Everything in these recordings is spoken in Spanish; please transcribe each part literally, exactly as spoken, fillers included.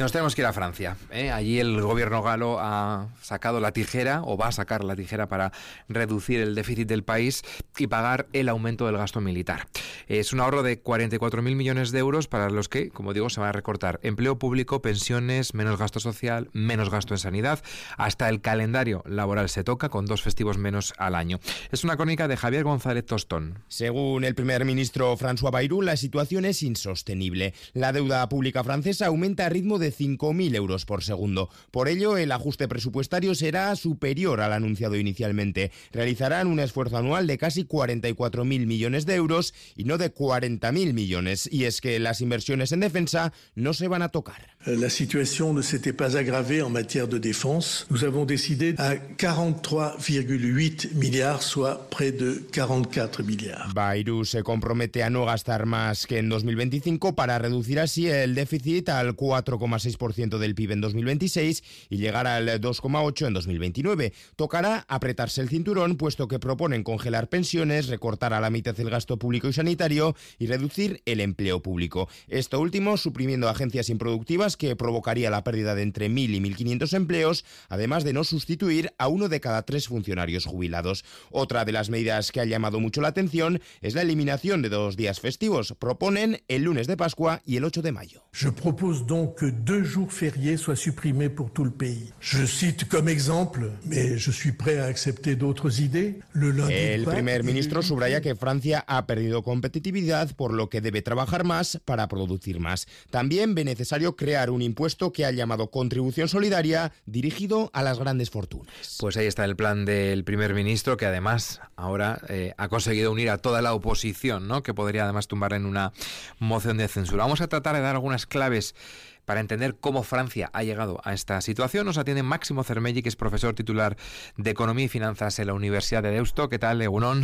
Nos tenemos que ir a Francia, ¿eh? Allí el gobierno galo ha sacado la tijera, o va a sacar la tijera, para reducir el déficit del país y pagar el aumento del gasto militar. Es un ahorro de cuarenta y cuatro mil millones de euros para los que, como digo, se van a recortar empleo público, pensiones, menos gasto social, menos gasto en sanidad. Hasta el calendario laboral se toca, con dos festivos menos al año. Es una crónica de Javier González Tostón. Según el primer ministro François Bayrou, la situación es insostenible. La deuda pública francesa aumenta a ritmo de cinco mil euros por segundo. Por ello, el ajuste presupuestario será superior al anunciado inicialmente. Realizarán un esfuerzo anual de casi cuarenta y cuatro mil millones de euros y no de cuarenta mil millones. Y es que las inversiones en defensa no se van a tocar. La situación no s'était pas agravée en matière de défense. Nous avons décidé à quarante-trois virgule huit milliards, soit près de cuarenta y cuatro milliards. Bayrou se compromete a no gastar más que en dos mil veinticinco para reducir así el déficit al cuatro coma seis por ciento del P I B en dos mil veintiséis y llegar al dos coma ocho por ciento en dos mil veintinueve. Tocará apretarse el cinturón, puesto que proponen congelar pensiones, recortar a la mitad el gasto público y sanitario y reducir el empleo público. Esto último suprimiendo agencias improductivas, que provocaría la pérdida de entre mil y mil quinientos empleos, además de no sustituir a uno de cada tres funcionarios jubilados. Otra de las medidas que ha llamado mucho la atención es la eliminación de dos días festivos. Proponen el lunes de Pascua y el ocho de mayo. Je propose donc que deux jours fériés soient supprimés pour tout le pays. Je cite comme exemple, mais je suis prêt à accepter d'autres idées. Le lundi El primer ministro subraya que Francia ha perdido competitividad, por lo que debe trabajar más para producir más. También ve necesario crear un impuesto que ha llamado contribución solidaria, dirigido a las grandes fortunas. Pues ahí está el plan del primer ministro, que además ahora eh, ha conseguido unir a toda la oposición, ¿no?, que podría además tumbar en una moción de censura. Vamos a tratar de dar algunas claves para entender cómo Francia ha llegado a esta situación. Nos atiende Máximo Cermelli, que es profesor titular de Economía y Finanzas en la Universidad de Deusto. ¿Qué tal, Egunon?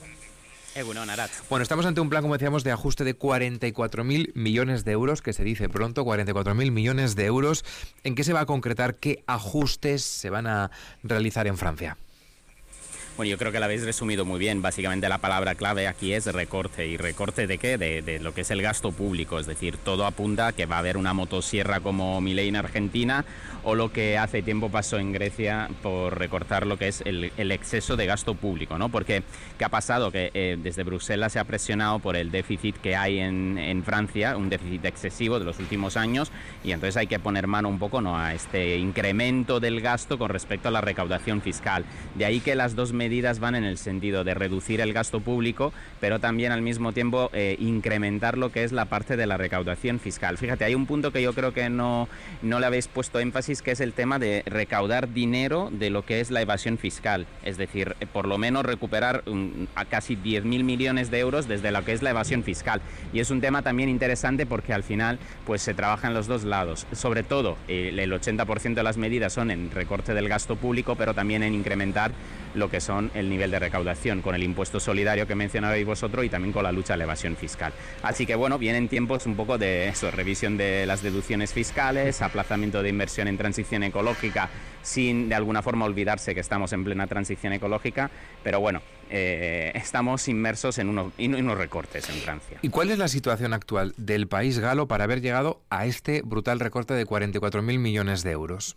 Egunon, Arat. Bueno, estamos ante un plan, como decíamos, de ajuste de cuarenta y cuatro mil millones de euros, que se dice pronto, cuarenta y cuatro mil millones de euros. ¿En qué se va a concretar? ¿Qué ajustes se van a realizar en Francia? Bueno, yo creo que lo habéis resumido muy bien. Básicamente la palabra clave aquí es recorte. ¿Y recorte de qué? De, de lo que es el gasto público. Es decir, todo apunta a que va a haber una motosierra como Milei en Argentina, o lo que hace tiempo pasó en Grecia por recortar lo que es el, el exceso de gasto público, ¿no? Porque, ¿qué ha pasado? Que eh, desde Bruselas se ha presionado por el déficit que hay en, en Francia, un déficit excesivo de los últimos años, y entonces hay que poner mano un poco, ¿no?, a este incremento del gasto con respecto a la recaudación fiscal. De ahí que las dos medidas medidas van en el sentido de reducir el gasto público, pero también al mismo tiempo eh, incrementar lo que es la parte de la recaudación fiscal. Fíjate, hay un punto que yo creo que no, no le habéis puesto énfasis, que es el tema de recaudar dinero de lo que es la evasión fiscal. Es decir, por lo menos recuperar um, a casi diez mil millones de euros desde lo que es la evasión fiscal. Y es un tema también interesante porque al final pues se trabaja en los dos lados. Sobre todo, eh, el ochenta por ciento de las medidas son en recorte del gasto público, pero también en incrementar lo que son el nivel de recaudación con el impuesto solidario que mencionabais vosotros y también con la lucha a la evasión fiscal. Así que bueno, vienen tiempos un poco de eso, revisión de las deducciones fiscales, aplazamiento de inversión en transición ecológica, sin de alguna forma olvidarse que estamos en plena transición ecológica, pero bueno, eh, estamos inmersos en, uno, en unos recortes en Francia. ¿Y cuál es la situación actual del país galo para haber llegado a este brutal recorte de cuarenta y cuatro mil millones de euros?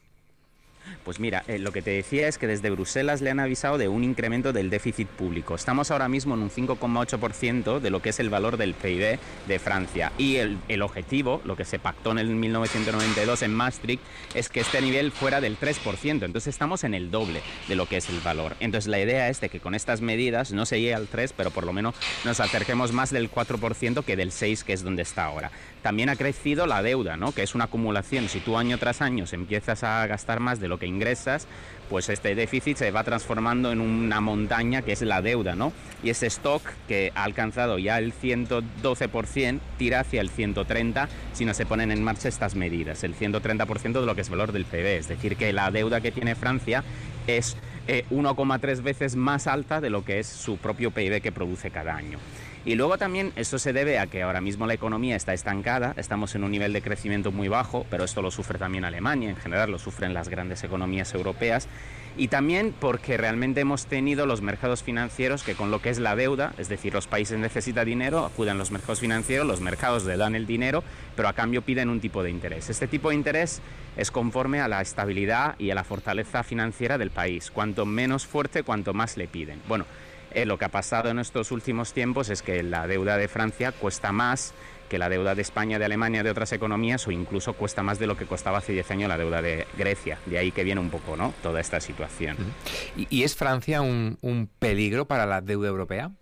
Pues mira, eh, lo que te decía es que desde Bruselas le han avisado de un incremento del déficit público. Estamos ahora mismo en un cinco coma ocho por ciento de lo que es el valor del P I B de Francia. Y el, el objetivo, lo que se pactó en el mil novecientos noventa y dos en Maastricht, es que este nivel fuera del tres por ciento. Entonces estamos en el doble de lo que es el valor. Entonces la idea es de que con estas medidas no se llegue al tres, pero por lo menos nos acerquemos más del cuatro por ciento que del seis por ciento, que es donde está ahora. También ha crecido la deuda, ¿no?, que es una acumulación. Si tú año tras año empiezas a gastar más de lo que ingresas, pues este déficit se va transformando en una montaña que es la deuda, ¿no? Y ese stock, que ha alcanzado ya el ciento doce por ciento, tira hacia el ciento treinta por ciento si no se ponen en marcha estas medidas, el ciento treinta por ciento de lo que es el valor del P I B. Es decir, que la deuda que tiene Francia es eh, uno coma tres veces más alta de lo que es su propio P I B que produce cada año. Y luego también eso se debe a que ahora mismo la economía está estancada, estamos en un nivel de crecimiento muy bajo, pero esto lo sufre también Alemania, en general lo sufren las grandes economías europeas, y también porque realmente hemos tenido los mercados financieros que con lo que es la deuda, es decir, los países necesitan dinero, acuden a los mercados financieros, los mercados le dan el dinero, pero a cambio piden un tipo de interés. Este tipo de interés es conforme a la estabilidad y a la fortaleza financiera del país. Cuanto menos fuerte, cuanto más le piden. Bueno, Eh, lo que ha pasado en estos últimos tiempos es que la deuda de Francia cuesta más que la deuda de España, de Alemania, de otras economías, o incluso cuesta más de lo que costaba hace diez años la deuda de Grecia. De ahí que viene un poco, ¿no?, toda esta situación. ¿Y, y es Francia un, un peligro para la deuda europea?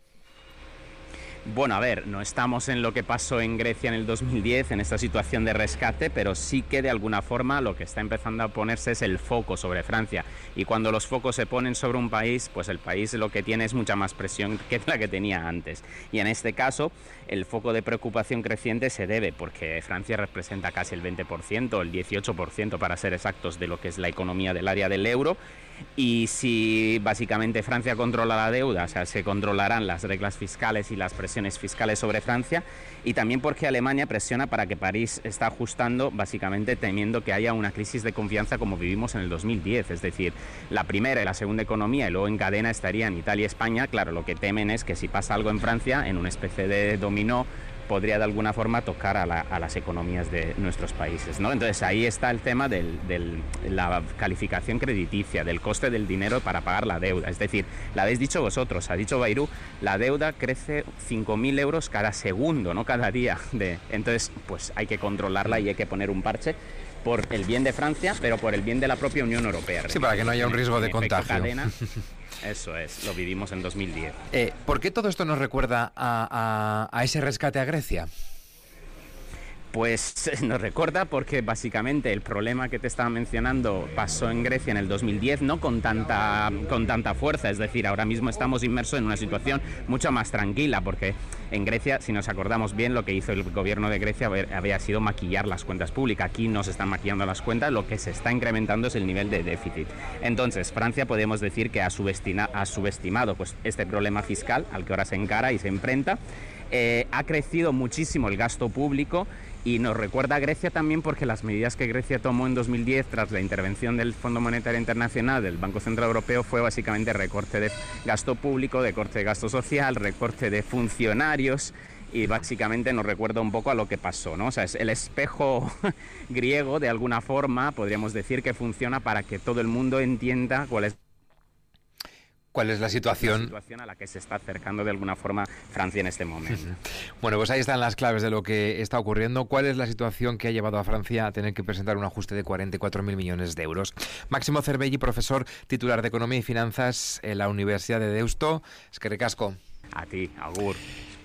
Bueno, a ver, no estamos en lo que pasó en Grecia en el dos mil diez, en esta situación de rescate, pero sí que de alguna forma lo que está empezando a ponerse es el foco sobre Francia. Y cuando los focos se ponen sobre un país, pues el país lo que tiene es mucha más presión que la que tenía antes. Y en este caso, el foco de preocupación creciente se debe porque Francia representa casi el veinte por ciento, el dieciocho por ciento para ser exactos, de lo que es la economía del área del euro. Y si básicamente Francia controla la deuda, o sea, se controlarán las reglas fiscales y las presiones fiscales sobre Francia, y también porque Alemania presiona para que París está ajustando, básicamente temiendo que haya una crisis de confianza como vivimos en el dos mil diez, es decir, la primera y la segunda economía, y luego en cadena estarían Italia y España. Claro, lo que temen es que si pasa algo en Francia, en una especie de dominó, podría de alguna forma tocar a, la, a las economías de nuestros países, ¿no? Entonces ahí está el tema de del, la calificación crediticia, del coste del dinero para pagar la deuda. Es decir, la habéis dicho vosotros, ha dicho Bayrou, la deuda crece cinco mil euros cada segundo, no cada día. De, entonces, pues hay que controlarla y hay que poner un parche por el bien de Francia, pero por el bien de la propia Unión Europea. Sí, para que no haya un riesgo de contagio. Cadena, eso es, lo vivimos en dos mil diez. Eh, ¿Por qué todo esto nos recuerda a, a, a ese rescate a Grecia? Pues nos recuerda porque básicamente el problema que te estaba mencionando pasó en Grecia en el dos mil diez, no con tanta, con tanta fuerza, es decir, ahora mismo estamos inmersos en una situación mucho más tranquila, porque en Grecia, si nos acordamos bien, lo que hizo el gobierno de Grecia había sido maquillar las cuentas públicas. Aquí no se están maquillando las cuentas, lo que se está incrementando es el nivel de déficit. Entonces, Francia podemos decir que ha, subestima, ha subestimado pues, este problema fiscal al que ahora se encara y se enfrenta. Eh, ha crecido muchísimo el gasto público, y nos recuerda a Grecia también porque las medidas que Grecia tomó en dos mil diez tras la intervención del Fondo Monetario Internacional, del Banco Central Europeo, fue básicamente recorte de gasto público, recorte de gasto social, recorte de funcionarios, y básicamente nos recuerda un poco a lo que pasó, ¿no? O sea, es el espejo griego, de alguna forma, podríamos decir, que funciona para que todo el mundo entienda cuál es ¿Cuál es la situación? La situación a la que se está acercando de alguna forma Francia en este momento. Bueno, pues ahí están las claves de lo que está ocurriendo. ¿Cuál es la situación que ha llevado a Francia a tener que presentar un ajuste de cuarenta y cuatro mil millones de euros? Máximo Cervelli, profesor titular de Economía y Finanzas en la Universidad de Deusto. Eskerrik asko. A ti, agur.